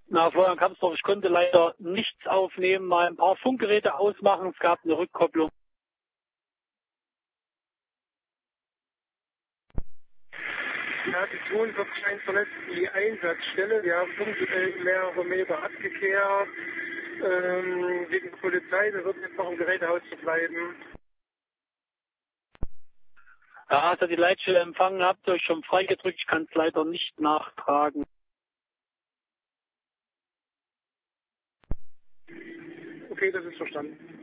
Na, Florian Kampsdorf, ich konnte leider nichts aufnehmen, mal ein paar Funkgeräte ausmachen, es gab eine Rückkopplung. Ja, die 42 verlässt die Einsatzstelle. Wir haben punktuell mehrere Meter abgekehrt. Wegen der Polizei, wir würden jetzt noch im Gerätehaus verbleiben. Ja, also die Leitstelle empfangen, habt ihr euch schon freigedrückt, ich kann es leider nicht nachtragen. Okay, das ist verstanden.